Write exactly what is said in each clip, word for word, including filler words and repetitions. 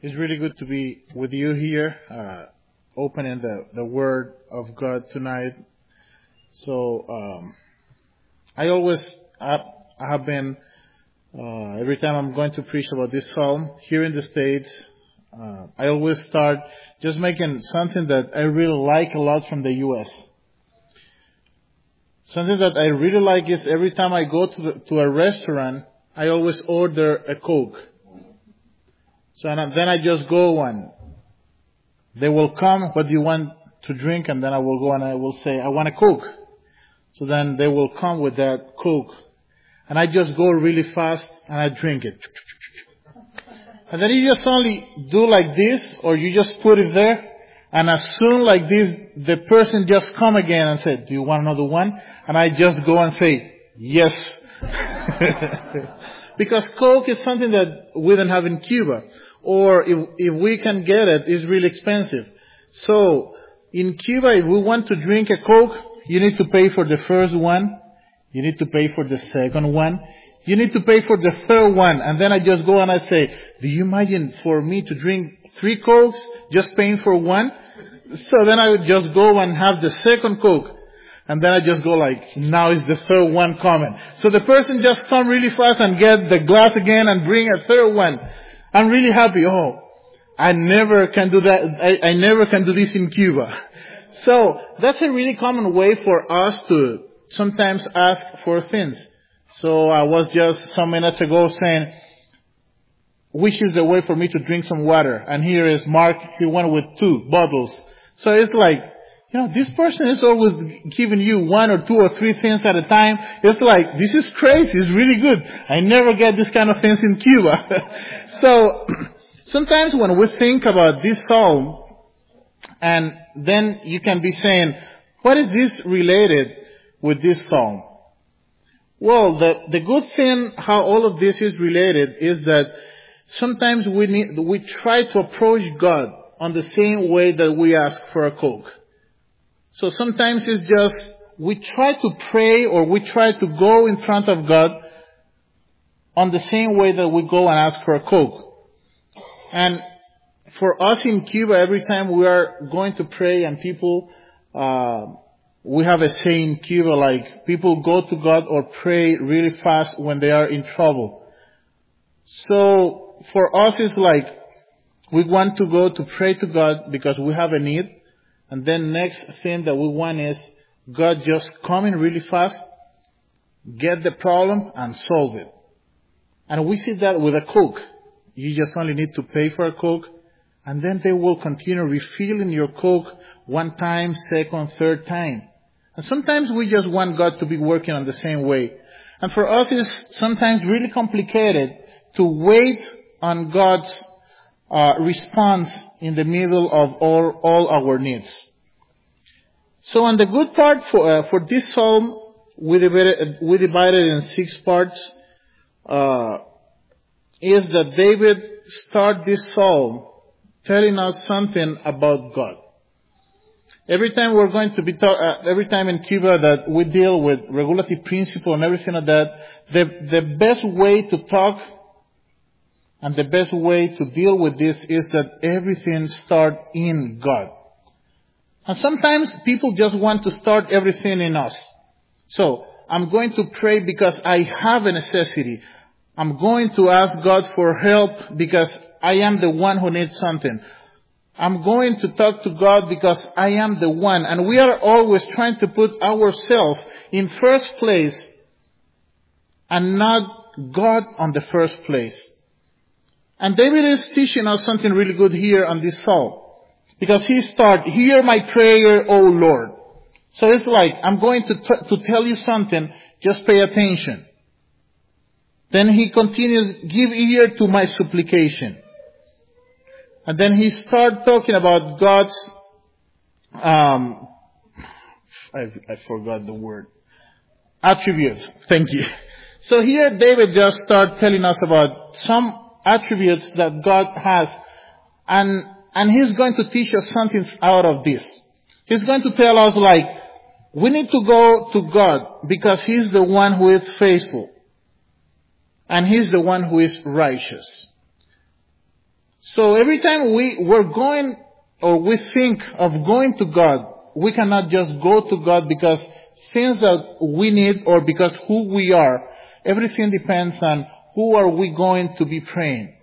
It's really good to be with you here, uh, opening the, the Word of God tonight. So, um, I always, I, I have been, uh, every time I'm going to preach about this psalm here in the States, uh, I always start just making something that I really like a lot from the U S Something that I really like is every time I go to the, to a restaurant, I always order a Coke. So and then I just go and they will come, what do you want to drink? And then I will go and I will say, I want a Coke. So then they will come with that Coke. And I just go really fast and I drink it. And then you just only do like this, or you just put it there. And as soon like this, the person just come again and say, do you want another one? And I just go and say, yes. Because Coke is something that we don't have in Cuba. Or if, if we can get it, it's really expensive. So, in Cuba, if we want to drink a Coke, you need to pay for the first one. You need to pay for the second one. You need to pay for the third one. And then I just go and I say, do you imagine for me to drink three Cokes, just paying for one? So then I would just go and have the second Coke. And then I just go like, now is the third one coming. So the person just come really fast and get the glass again and bring a third one. I'm really happy. Oh, I never can do that. I, I never can do this in Cuba. So that's a really common way for us to sometimes ask for things. So I was just some minutes ago saying, which is the way for me to drink some water? And here is Mark. He went with two bottles. So it's like, you know, this person is always giving you one or two or three things at a time. It's like, this is crazy. It's really good. I never get this kind of things in Cuba. So, sometimes when we think about this psalm, and then you can be saying, what is this related with this psalm? Well, the, the good thing how all of this is related is that sometimes we need, we try to approach God on the same way that we ask for a Coke. So sometimes it's just, we try to pray or we try to go in front of God on the same way that we go and ask for a Coke. And for us in Cuba, every time we are going to pray and people, uh, we have a saying in Cuba like, people go to God or pray really fast when they are in trouble. So for us it's like, we want to go to pray to God because we have a need. And then next thing that we want is God just coming really fast, get the problem and solve it. And we see that with a Coke. You just only need to pay for a Coke, and then they will continue refilling your Coke one time, second, third time. And sometimes we just want God to be working on the same way. And for us it's sometimes really complicated to wait on God's uh, response in the middle of all, all our needs. So on the good part for, uh, for this psalm, we divided, we divided in six parts. Uh, is that David start this psalm telling us something about God. Every time we're going to be talk, uh, every time in Cuba that we deal with regulative principle and everything like that, the the best way to talk and the best way to deal with this is that everything start in God. And sometimes people just want to start everything in us. So I'm going to pray because I have a necessity. I'm going to ask God for help because I am the one who needs something. I'm going to talk to God because I am the one. And we are always trying to put ourselves in first place and not God on the first place. And David is teaching us something really good here on this psalm. Because he starts, hear my prayer, O Lord. So it's like, I'm going to, t- to tell you something, just pay attention. Then he continues, give ear to my supplication. And then he starts talking about God's, um, I, I forgot the word, attributes. Thank you. So here David just starts telling us about some attributes that God has. And, and he's going to teach us something out of this. He's going to tell us like, we need to go to God because he's the one who is faithful. And he's the one who is righteous. So every time we, we're going, or we think of going to God, we cannot just go to God because things that we need or because who we are. Everything depends on who are we going to be praying.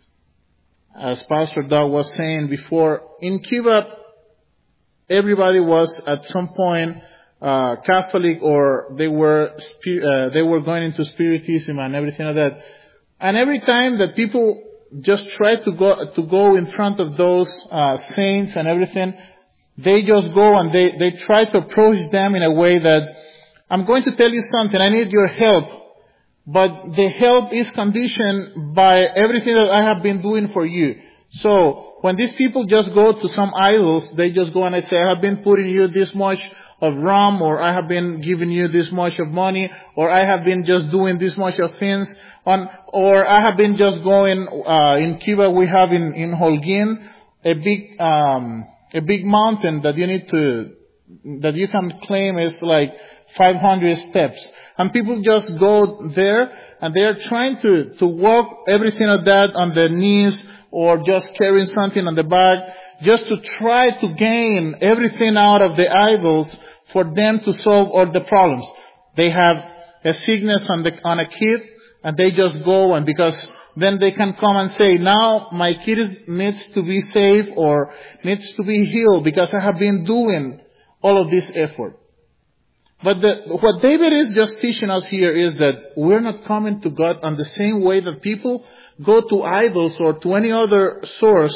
As Pastor Doug was saying before, in Cuba, everybody was at some point uh, Catholic, or they were uh, they were going into Spiritism and everything like that. And every time that people just try to go to go in front of those uh, saints and everything, they just go and they they try to approach them in a way that, I'm going to tell you something, I need your help, but the help is conditioned by everything that I have been doing for you. So when these people just go to some idols, they just go and they say, I have been putting you this much of rum, or I have been giving you this much of money, or I have been just doing this much of things, on, or I have been just going, uh, in Cuba we have in, in Holguin, a big, um, a big mountain that you need to, that you can claim is like five hundred steps. And people just go there and they are trying to, to walk everything of that on their knees, or just carrying something on the back, just to try to gain everything out of the idols for them to solve all the problems. They have a sickness on the, on a kid, and they just go, and because then they can come and say, now my kid is, needs to be saved or needs to be healed because I have been doing all of this effort. But the, what David is just teaching us here is that we're not coming to God on the same way that people go to idols or to any other source.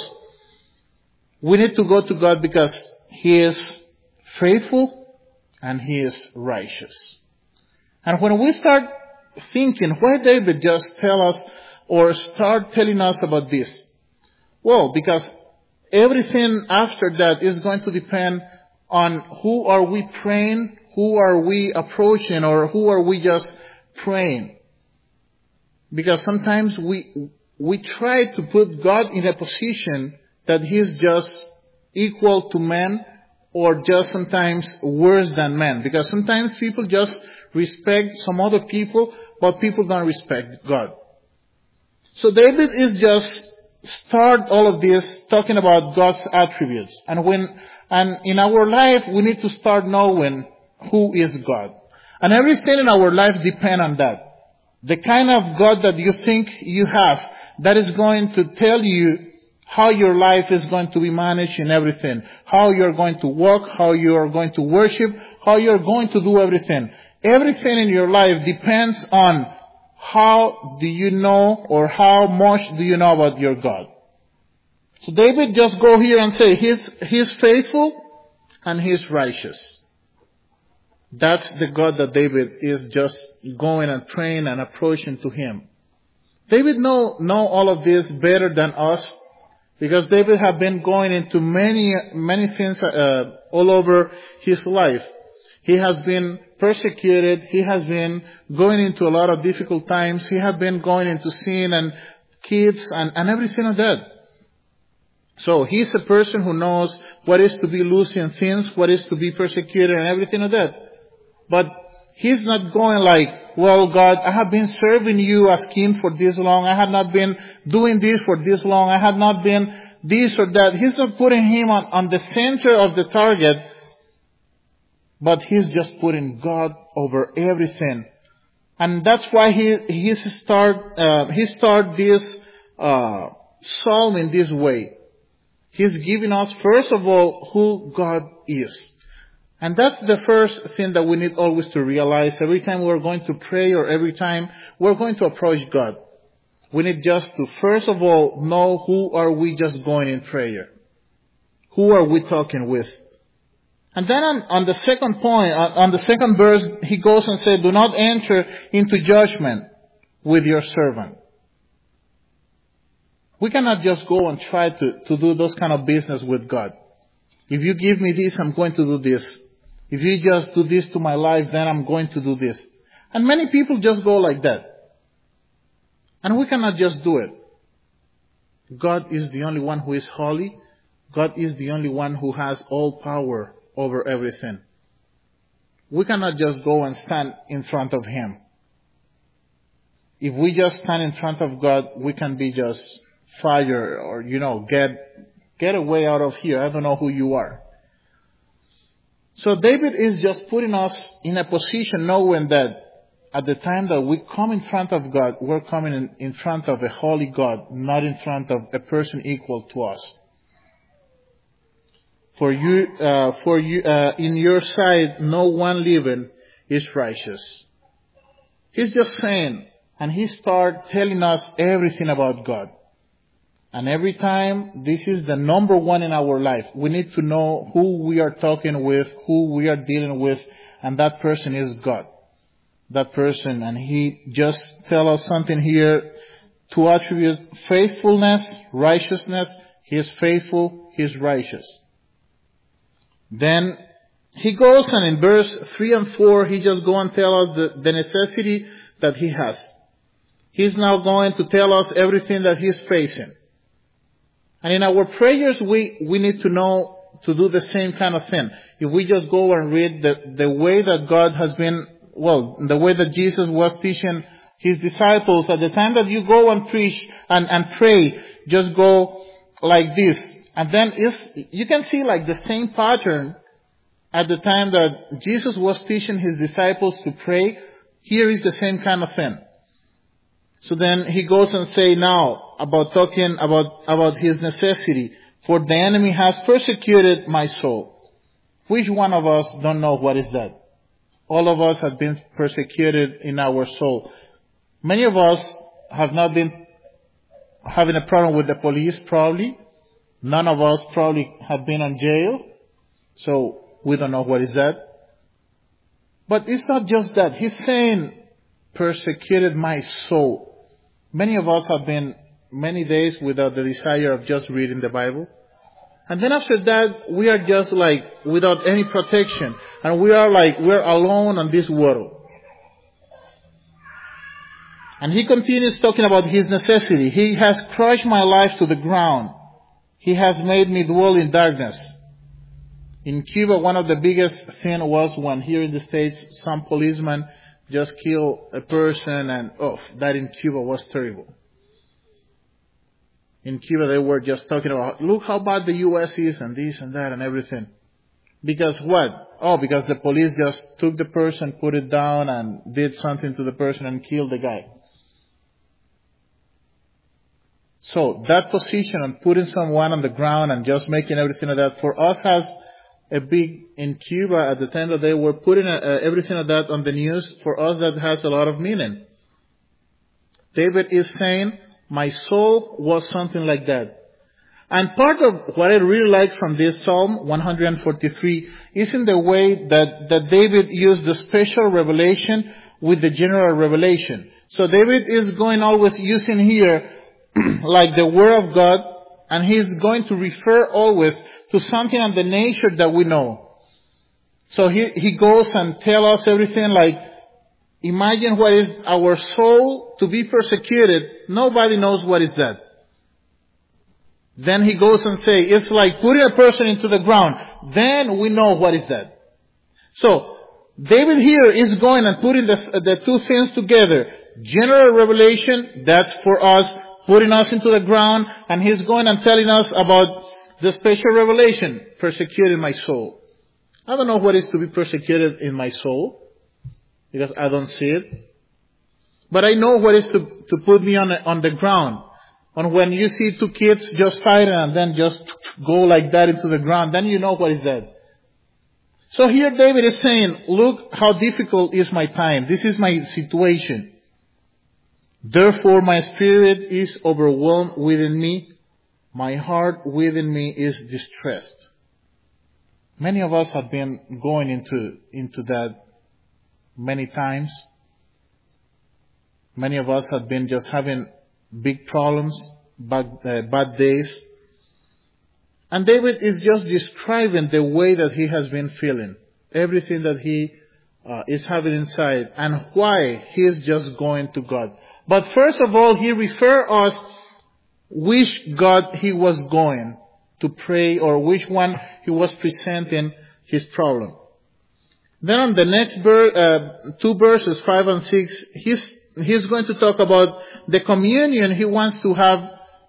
We need to go to God because He is faithful and He is righteous. And when we start thinking, why David just tell us or start telling us about this? Well, because everything after that is going to depend on who are we praying, who are we approaching, or who are we just praying. Because sometimes we we try to put God in a position that He's just equal to man, or just sometimes worse than man. Because sometimes people just respect some other people, but people don't respect God. So David is just start all of this talking about God's attributes. And when and in our life we need to start knowing who is God. And everything in our life depends on that. The kind of God that you think you have, that is going to tell you how your life is going to be managed in everything. How you're going to walk, how you're going to worship, how you're going to do everything. Everything in your life depends on how do you know, or how much do you know about your God. So David just go here and say, He's, he's faithful and He's righteous. That's the God that David is just going and praying and approaching to Him. David know, know all of this better than us, because David have been going into many, many things uh, all over his life. He has been persecuted. He has been going into a lot of difficult times. He has been going into sin and kids and, and everything like that. So he's a person who knows what is to be losing things, what is to be persecuted and everything like that. But he's not going like, well, God, I have been serving you as king for this long. I have not been doing this for this long. I have not been this or that. He's not putting him on, on the center of the target, but he's just putting God over everything. And that's why he, he start, uh, he start this, uh, psalm in this way. He's giving us, first of all, who God is. And that's the first thing that we need always to realize. Every time we're going to pray, or every time we're going to approach God, we need just to, first of all, know who are we just going in prayer. Who are we talking with? And then on, on the second point, on, on the second verse, he goes and says, do not enter into judgment with your servant. We cannot just go and try to, to do those kind of business with God. If you give me this, I'm going to do this. If you just do this to my life, then I'm going to do this. And many people just go like that. And we cannot just do it. God is the only one who is holy. God is the only one who has all power over everything. We cannot just go and stand in front of Him. If we just stand in front of God, we can be just fire, or, you know, get, get away out of here. I don't know who you are. So David is just putting us in a position knowing that at the time that we come in front of God, we're coming in, in front of a holy God, not in front of a person equal to us. For you, uh, for you, uh, in your sight, no one living is righteous. He's just saying, and he starts telling us everything about God. And every time, this is the number one in our life. We need to know who we are talking with, who we are dealing with, and that person is God. That person, and he just tell us something here to attribute faithfulness, righteousness. He is faithful, he is righteous. Then he goes, and in verse three and four, he just go and tell us the, the necessity that he has. He's now going to tell us everything that he's facing. And in our prayers, we, we need to know to do the same kind of thing. If we just go and read the, the way that God has been, well, the way that Jesus was teaching his disciples, at the time that you go and preach and, and pray, just go like this. And then it's, you can see like the same pattern at the time that Jesus was teaching his disciples to pray. Here is the same kind of thing. So then he goes and say now about talking about, about his necessity. For the enemy has persecuted my soul. Which one of us don't know what is that? All of us have been persecuted in our soul. Many of us have not been having a problem with the police probably. None of us probably have been in jail. So we don't know what is that. But it's not just that. He's saying persecuted my soul. Many of us have been many days without the desire of just reading the Bible. And then after that, we are just like without any protection. And we are like, we're alone on this world. And he continues talking about his necessity. He has crushed my life to the ground. He has made me dwell in darkness. In Cuba, one of the biggest things was when here in the States, some policemen just kill a person, and oh, that in Cuba was terrible. In Cuba, they were just talking about, look how bad the U S is and this and that and everything. Because what? Oh, because the police just took the person, put it down, and did something to the person and killed the guy. So that position and putting someone on the ground and just making everything of that for us has a big, in Cuba at the time that they were putting uh, everything of that on the news, for us that has a lot of meaning. David is saying, my soul was something like that. And part of what I really like from this Psalm one forty-three is in the way that, that David used the special revelation with the general revelation. So David is going always using here like the Word of God, and he's going to refer always to something on the nature that we know. So he, he goes and tells us everything like, imagine what is our soul to be persecuted. Nobody knows what is that. Then he goes and say, it's like putting a person into the ground. Then we know what is that. So David here is going and putting the, the two things together. General revelation, that's for us, putting us into the ground, and he's going and telling us about the special revelation, persecuted my soul. I don't know what is to be persecuted in my soul, because I don't see it. But I know what is to, to put me on, on the ground. And when you see two kids just fighting and then just go like that into the ground, then you know what is that. So here David is saying, look how difficult is my time. This is my situation. Therefore my spirit is overwhelmed within me. My heart within me is distressed. Many of us have been going into, into that many times. Many of us have been just having big problems, bad, uh, bad days. And David is just describing the way that he has been feeling. Everything that he uh, is having inside and why he is just going to God. But first of all, he refers us which God he was going to pray or which one he was presenting his problem. Then on the next ver- uh, two verses, five and six, he's, he's going to talk about the communion he wants to have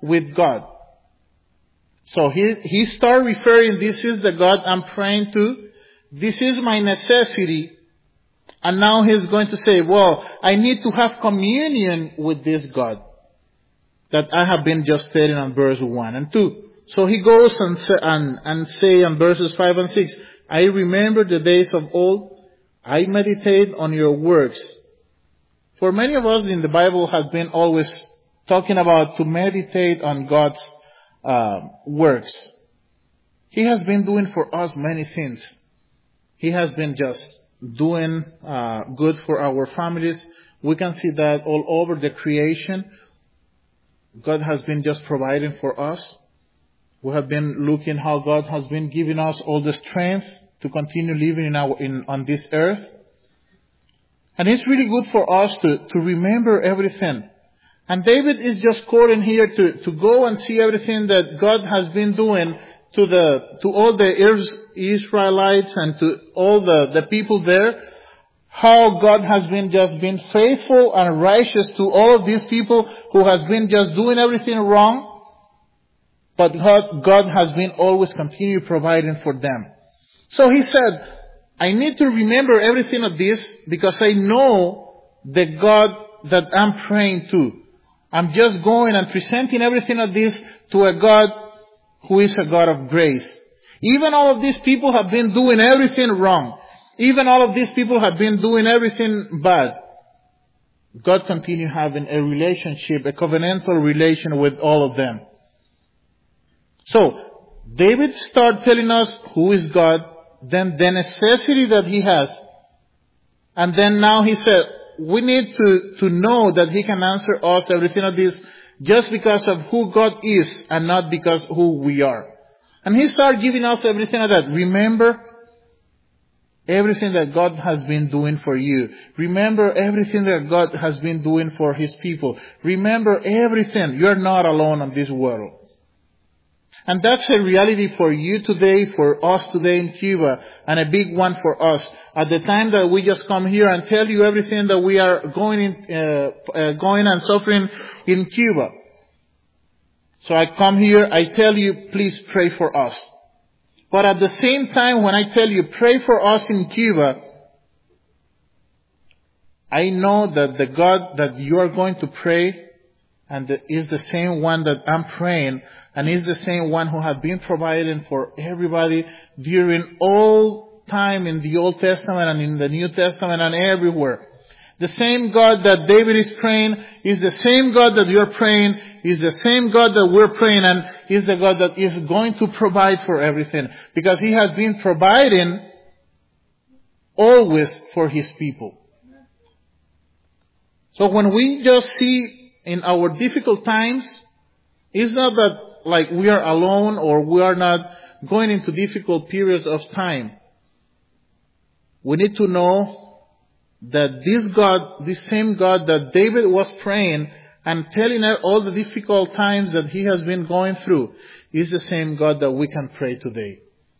with God. So he, he started referring, this is the God I'm praying to. This is my necessity. And now he's going to say, well, I need to have communion with this God that I have been just stating on verse one and two. So he goes and say, and, and say on verses five and six, I remember the days of old. I meditate on your works. For many of us in the Bible has been always talking about to meditate on God's uh, works. He has been doing for us many things. He has been just doing uh, good for our families. We can see that all over the creation. God has been just providing for us. We have been looking how God has been giving us all the strength to continue living in our in on this earth. And it's really good for us to, to remember everything. And David is just quoting here to, to go and see everything that God has been doing to the to all the Israelites and to all the, the people there. How God has been just been faithful and righteous to all of these people who has been just doing everything wrong. But God, God has been always continue providing for them. So he said, I need to remember everything of this because I know the God that I'm praying to. I'm just going and presenting everything of this to a God who is a God of grace. Even all of these people have been doing everything wrong. Even all of these people have been doing everything bad. God continue having a relationship, a covenantal relation with all of them. So, David started telling us who is God, then the necessity that he has. And then now he said, we need to, to know that he can answer us everything of this just because of who God is and not because who we are. And he started giving us everything of that. Remember everything that God has been doing for you. Remember everything that God has been doing for his people. Remember everything. You're not alone on this world. And that's a reality for you today, for us today in Cuba, and a big one for us. At the time that we just come here and tell you everything that we are going in, uh, uh, going and suffering in Cuba. So I come here, I tell you, please pray for us. But at the same time, when I tell you, pray for us in Cuba, I know that the God that you are going to pray and the, is the same one that I'm praying, and is the same one who has been providing for everybody during all time in the Old Testament and in the New Testament and everywhere. The same God that David is praying is the same God that you're praying, is the same God that we're praying, and is the God that is going to provide for everything. Because he has been providing always for his people. So when we just see in our difficult times, it's not that like we are alone or we are not going into difficult periods of time. We need to know that this God, this same God that David was praying and telling her all the difficult times that he has been going through, is the same God that we can pray today.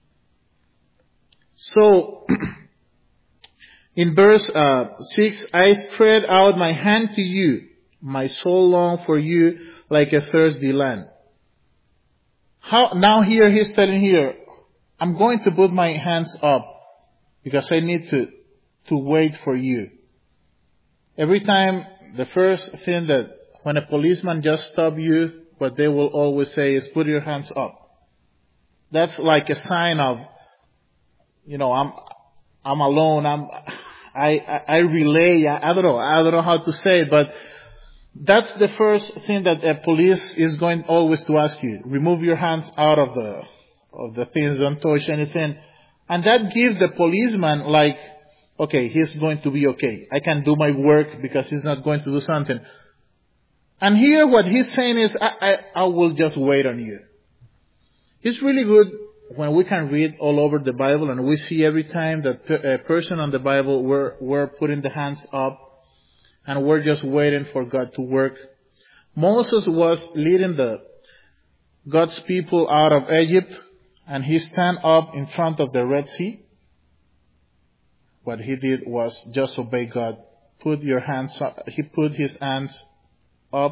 So, in verse uh, six, I spread out my hand to you. My soul longed for you like a thirsty land. How, now here he's telling here, I'm going to put my hands up because I need to, to wait for you. Every time, the first thing that when a policeman just stops you, what they will always say is put your hands up. That's like a sign of, you know, I'm, I'm alone, I'm, I, I, I relay, I, I don't know, I don't know how to say it, but that's the first thing that a police is going always to ask you. Remove your hands out of the, of the things, don't touch anything. And that gives the policeman like, okay, he's going to be okay. I can do my work because he's not going to do something. And here what he's saying is, I, I, I will just wait on you. It's really good when we can read all over the Bible and we see every time that a person on the Bible were, were putting the hands up and we're just waiting for God to work. Moses was leading the God's people out of Egypt, and he stand up in front of the Red Sea. What he did was just obey God. Put your hands up. He put his hands up,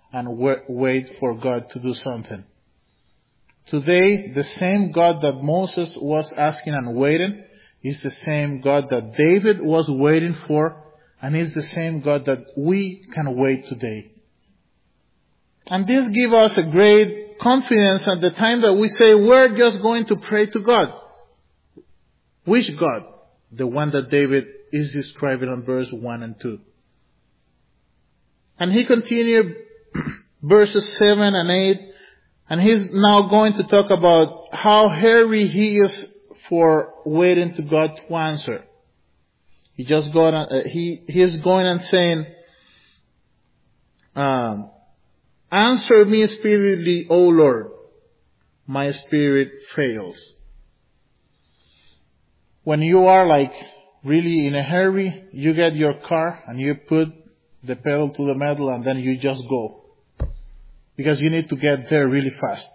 and wait for God to do something. Today, the same God that Moses was asking and waiting is the same God that David was waiting for, and is the same God that we can wait today. And this gives us a great confidence at the time that we say we're just going to pray to God. Which God? The one that David is describing on verse one and two. And he continued verses seven and eight, and he's now going to talk about how hurry he is for waiting to God to answer. He just got, uh, he, he is going and saying, um, answer me speedily, O Lord, my spirit fails. When you are like really in a hurry, you get your car and you put the pedal to the metal and then you just go. Because you need to get there really fast.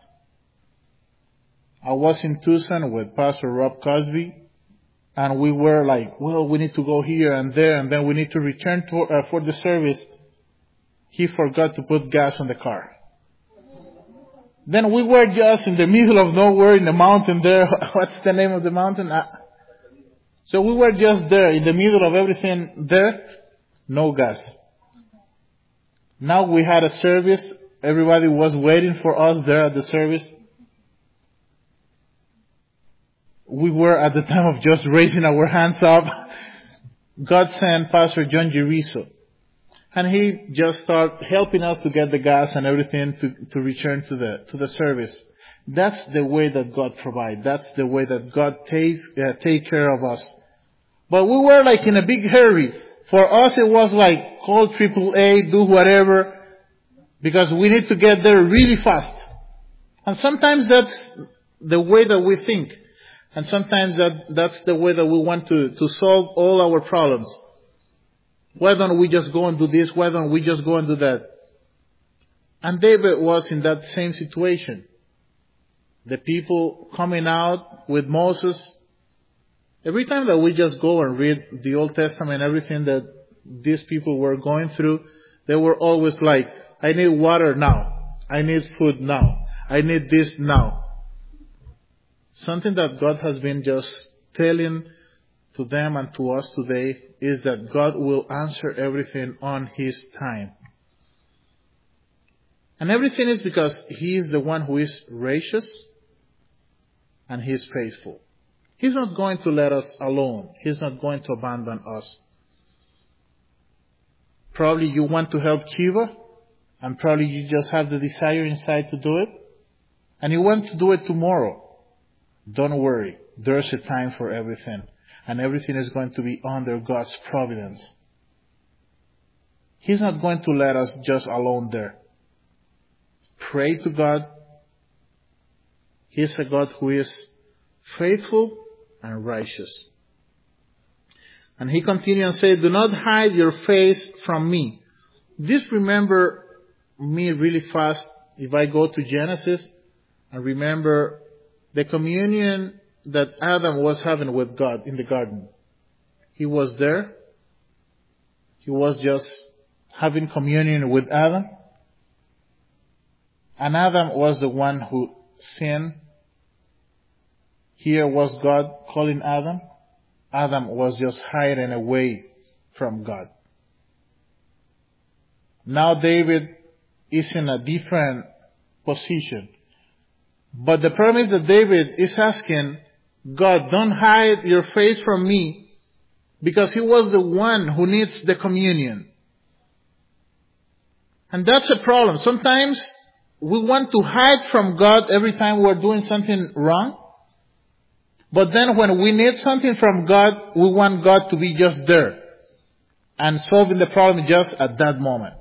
I was in Tucson with Pastor Rob Cosby, and we were like, well, we need to go here and there, and then we need to return to, uh, for the service. He forgot to put gas on the car. Then we were just in the middle of nowhere in the mountain there. What's the name of the mountain? Uh, so we were just there in the middle of everything there. No gas. Now we had a service. Everybody was waiting for us there at the service. We were at the time of just raising our hands up. God sent Pastor John Giriso. And he just started helping us to get the gas and everything to, to return to the, to the service. That's the way that God provides. That's the way that God takes, uh, take care of us. But we were like in a big hurry. For us it was like call triple A, do whatever, because we need to get there really fast. And sometimes that's the way that we think. And sometimes that, that's the way that we want to, to solve all our problems. Why don't we just go and do this? Why don't we just go and do that? And David was in that same situation. The people coming out with Moses. Every time that we just go and read the Old Testament, everything that these people were going through, they were always like, I need water now. I need food now. I need this now. Something that God has been just telling to them and to us today is that God will answer everything on His time. And everything is because He is the one who is gracious and He is faithful. He's not going to let us alone. He's not going to abandon us. Probably you want to help Cuba, and probably you just have the desire inside to do it, and you want to do it tomorrow. Don't worry. There's a time for everything. And everything is going to be under God's providence. He's not going to let us just alone there. Pray to God. He's a God who is faithful and righteous. And he continued and said, do not hide your face from me. This remember me really fast if I go to Genesis and remember the communion that Adam was having with God in the garden. He was there. He was just having communion with Adam. And Adam was the one who sinned. Here was God calling Adam. Adam was just hiding away from God. Now David is in a different position. But the problem is that David is asking, God, don't hide your face from me, because he was the one who needs the communion. And that's a problem. Sometimes we want to hide from God every time we're doing something wrong. But then when we need something from God, we want God to be just there and solving the problem just at that moment.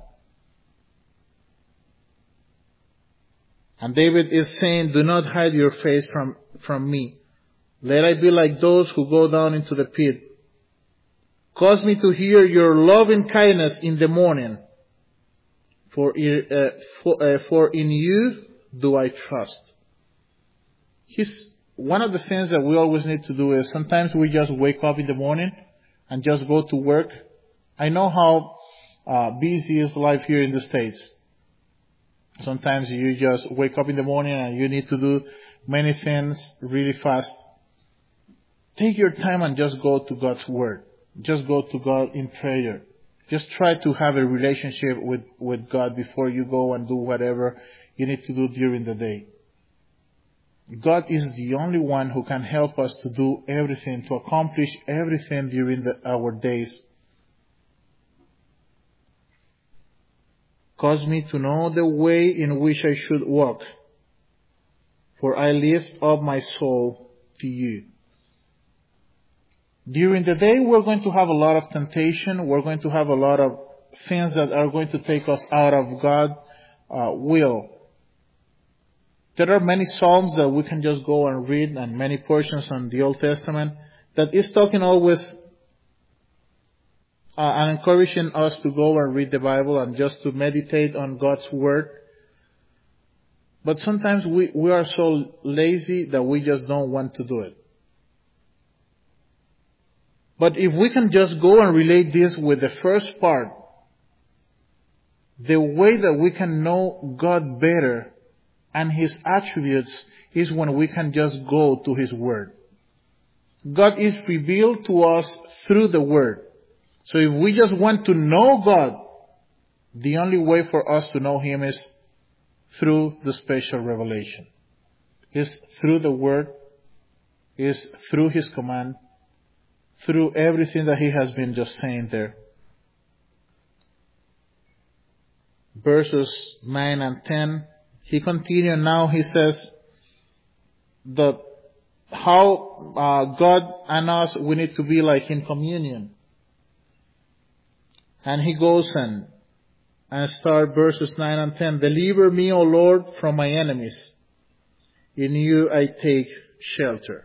And David is saying, do not hide your face from, from me. Let I be like those who go down into the pit. Cause me to hear your loving kindness in the morning. For, uh, for, uh, for in you do I trust. He's, one of the things that we always need to do is sometimes we just wake up in the morning and just go to work. I know how uh, busy is life here in the States. Sometimes you just wake up in the morning and you need to do many things really fast. Take your time and just go to God's Word. Just go to God in prayer. Just try to have a relationship with, with God before you go and do whatever you need to do during the day. God is the only one who can help us to do everything, to accomplish everything during the, our days. Cause me to know the way in which I should walk, for I lift up my soul to you. During the day, we're going to have a lot of temptation. We're going to have a lot of things that are going to take us out of God's uh, will. There are many Psalms that we can just go and read, and many portions on the Old Testament that is talking always uh, and encouraging us to go and read the Bible and just to meditate on God's Word. But sometimes we, we are so lazy that we just don't want to do it. But if we can just go and relate this with the first part, the way that we can know God better and His attributes is when we can just go to His Word. God is revealed to us through the Word. So if we just want to know God, the only way for us to know Him is through the special revelation. Is through the Word, is through His command, through everything that He has been just saying there. Verses nine and ten, he continued. Now he says the how uh, God and us, we need to be like in communion. And he goes and and start verses nine and ten. Deliver me, O Lord, from my enemies. In you I take shelter.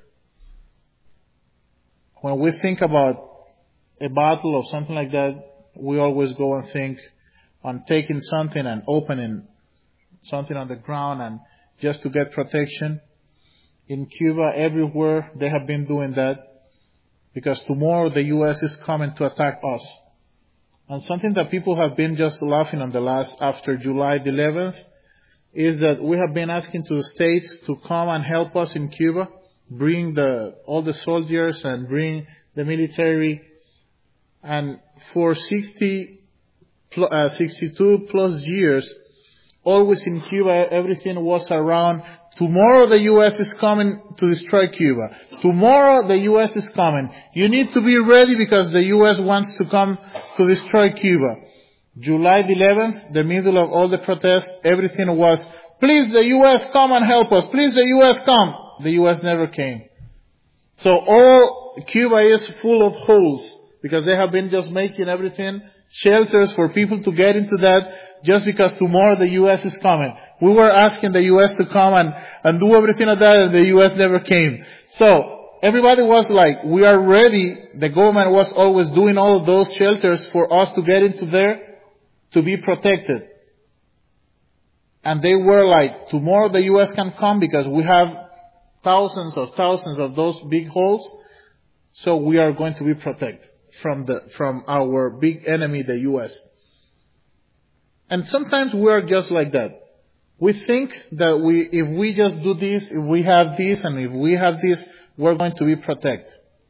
When we think about a battle or something like that, we always go and think on taking something and opening something on the ground and just to get protection. In Cuba, everywhere, they have been doing that because tomorrow the U S is coming to attack us. And something that people have been just laughing on the last, after July the eleventh, is that we have been asking to the states to come and help us in Cuba, bring the all the soldiers and bring the military. And for sixty, uh, sixty-two plus years, always in Cuba, everything was around, tomorrow the U S is coming to destroy Cuba. Tomorrow the U S is coming. You need to be ready because the U S wants to come to destroy Cuba. July the eleventh, the middle of all the protests, everything was, please the U S come and help us. Please the U S come. The U S never came. So all Cuba is full of holes because they have been just making everything shelters for people to get into that just because tomorrow the U S is coming. We were asking the U S to come and, and do everything like that and the U S never came. So everybody was like, we are ready. The government was always doing all of those shelters for us to get into there to be protected. And they were like, tomorrow the U S can come because we have thousands of thousands of those big holes. So we are going to be protected from the, from our big enemy, the U S. And sometimes we are just like that. We think that we, if we just do this, if we have this, and if we have this, we're going to be protected.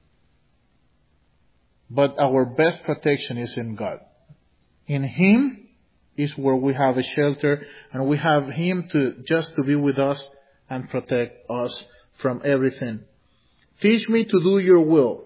But our best protection is in God. In Him is where we have a shelter, and we have Him to just to be with us and protect us from everything. Teach me to do your will.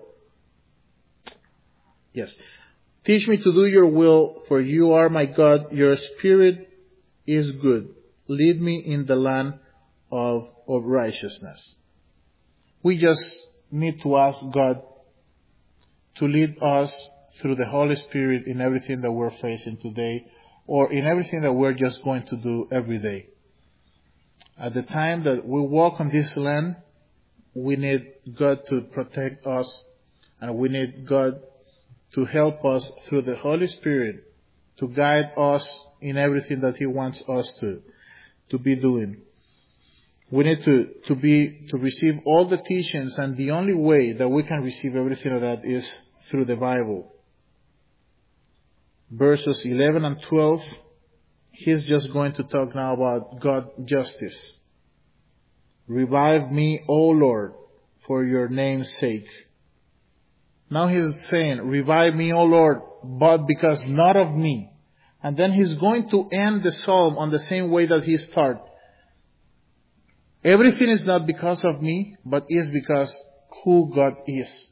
Yes. Teach me to do your will, for you are my God. Your spirit is good. Lead me in the land of, of righteousness. We just need to ask God to lead us through the Holy Spirit in everything that we're facing today, or in everything that we're just going to do every day. At the time that we walk on this land, we need God to protect us, and we need God to help us through the Holy Spirit to guide us in everything that He wants us to, to be doing. We need to, to be, to receive all the teachings, and the only way that we can receive everything of that is through the Bible. Verses eleven and twelve, he's just going to talk now about God's justice. Revive me, O Lord, for your name's sake. Now he's saying, revive me, O Lord, but because not of me. And then he's going to end the psalm on the same way that he started. Everything is not because of me, but is because who God is.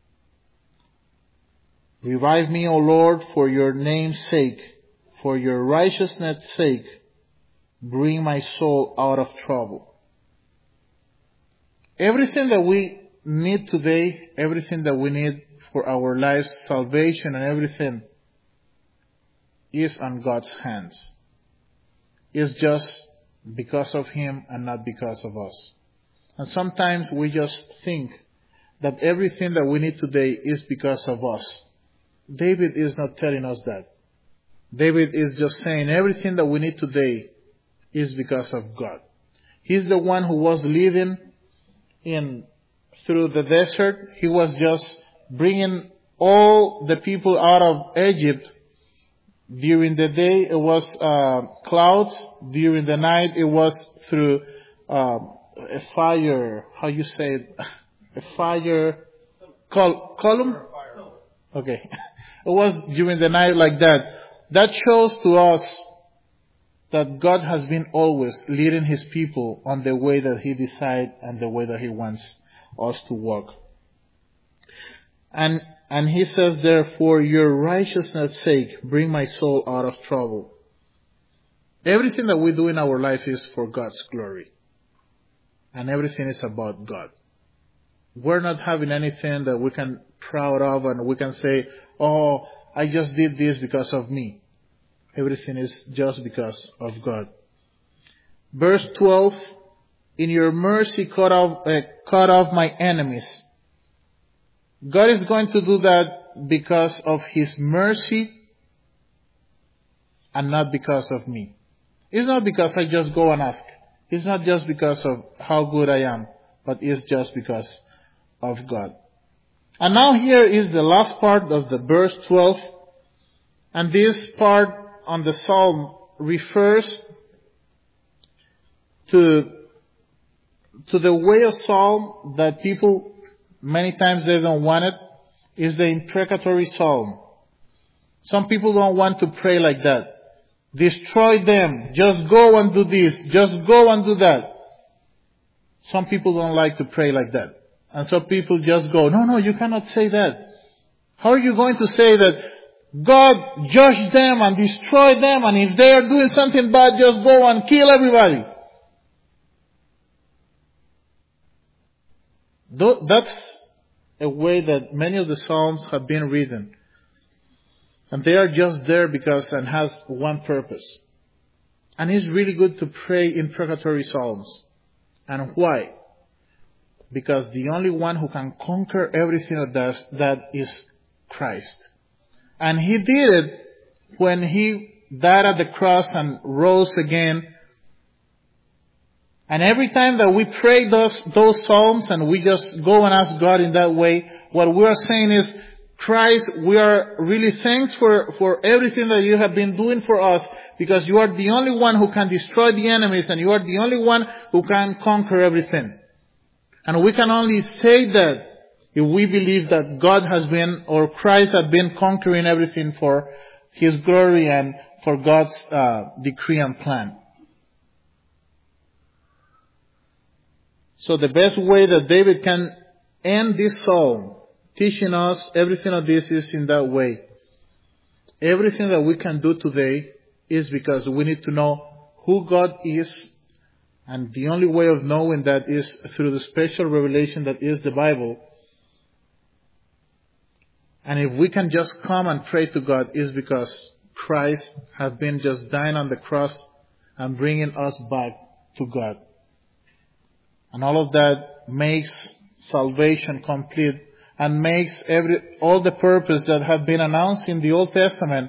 Revive me, O Lord, for your name's sake, for your righteousness' sake, bring my soul out of trouble. Everything that we need today, everything that we need for our lives, salvation and everything, is on God's hands. It's just because of Him and not because of us. And sometimes we just think that everything that we need today is because of us. David is not telling us that. David is just saying everything that we need today is because of God. He's the one who was leading in through the desert. He was just bringing all the people out of Egypt. During the day it was uh, clouds. During the night it was through uh, a fire. How you say it? A fire col- column? Okay. It was during the night like that. That shows to us that God has been always leading His people on the way that He decides and the way that He wants us to walk. And and He says, therefore, your righteousness' sake, bring my soul out of trouble. Everything that we do in our life is for God's glory. And everything is about God. We're not having anything that we can proud of and we can say, oh, I just did this because of me. Everything is just because of God. Verse twelve, in your mercy cut off, uh, cut off my enemies. God is going to do that because of His mercy and not because of me. It's not because I just go and ask. It's not just because of how good I am, but it's just because of God. And now here is the last part of the verse twelve. And this part on the psalm refers to, to the way of psalm that people many times they don't want it, is the imprecatory psalm. Some people don't want to pray like that. Destroy them. Just go and do this. Just go and do that. Some people don't like to pray like that. And so people just go, no, no, you cannot say that. How are you going to say that God judge them and destroy them, and if they are doing something bad, just go and kill everybody? That's a way that many of the Psalms have been written. And they are just there because and has one purpose. And it's really good to pray imprecatory Psalms. And why? Because the only one who can conquer everything that does that is Christ. And He did it when He died at the cross and rose again. And every time that we pray those, those Psalms and we just go and ask God in that way, what we are saying is, Christ, we are really thanks for, for everything that you have been doing for us, because you are the only one who can destroy the enemies and you are the only one who can conquer everything. And we can only say that if we believe that God has been, or Christ has been conquering everything for His glory and for God's uh, decree and plan. So the best way that David can end this psalm, teaching us everything of this, is in that way. Everything that we can do today is because we need to know who God is, and the only way of knowing that is through the special revelation that is the Bible. And if we can just come and pray to God, is because Christ has been just dying on the cross and bringing us back to God. And all of that makes salvation complete and makes every all the purpose that had been announced in the Old Testament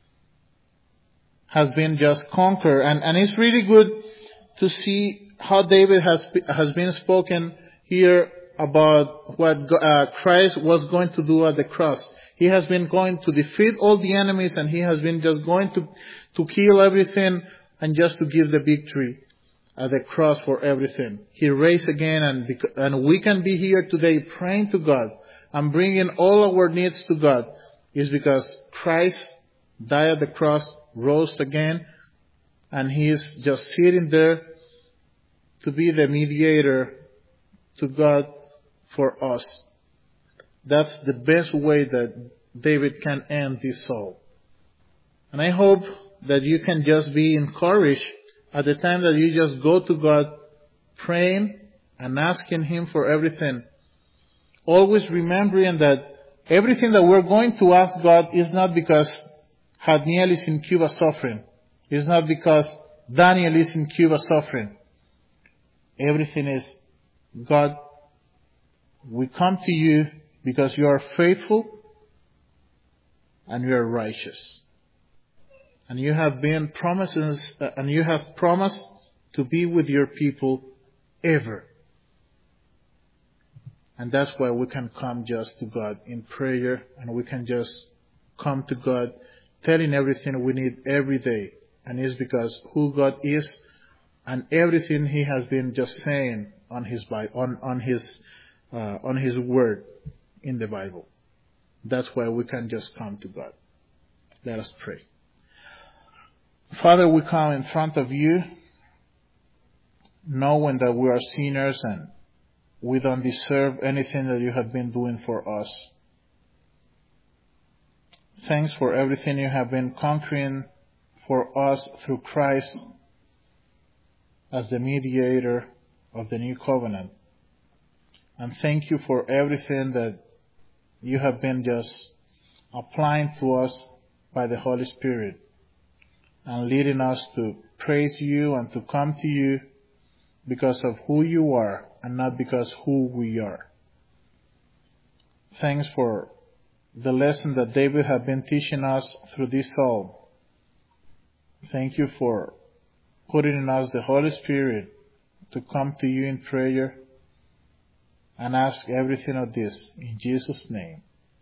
has been just conquered. And, and it's really good to see how David has has been spoken here about what uh, Christ was going to do at the cross. He has been going to defeat all the enemies, and He has been just going to, to kill everything and just to give the victory at the cross for everything. He raised again, and, bec- and we can be here today praying to God and bringing all our needs to God is because Christ died at the cross, rose again, and He is just sitting there to be the mediator to God for us. That's the best way that David can end this psalm. And I hope that you can just be encouraged at the time that you just go to God praying and asking Him for everything. Always remembering that everything that we're going to ask God is not because Hadniel is in Cuba suffering. It's not because Daniel is in Cuba suffering. Everything is, God, we come to you because you are faithful and you are righteous. And you have been promises, uh, and you have promised to be with your people ever. And that's why we can come just to God in prayer, and we can just come to God telling everything we need every day. And it's because who God is and everything He has been just saying on His on on His uh, on His word in the Bible. That's why we can just come to God. Let us pray. Father, we come in front of you, knowing that we are sinners and we don't deserve anything that you have been doing for us. Thanks for everything you have been conquering for us through Christ as the mediator of the new covenant. And thank you for everything that you have been just applying to us by the Holy Spirit and leading us to praise you and to come to you because of who you are and not because who we are. Thanks for the lesson that David has been teaching us through this psalm. Thank you for putting in us the Holy Spirit to come to you in prayer and ask everything of this in Jesus' name.